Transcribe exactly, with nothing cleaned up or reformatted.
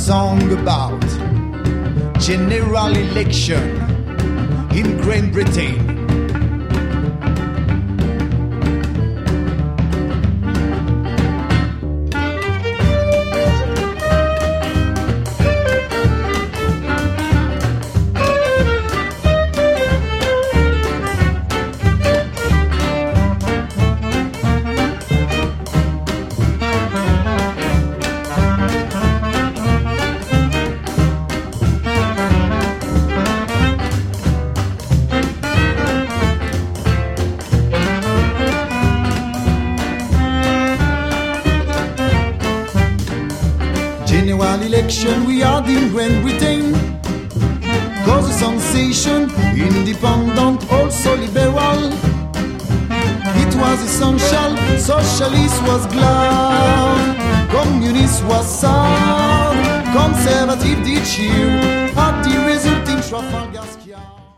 song about general election in Great Britain. General election we had in Great Britain cause a sensation, independent, also liberal. It was essential, socialist was glad, communist was sad, conservative did cheer at the result in Trafalgar Square.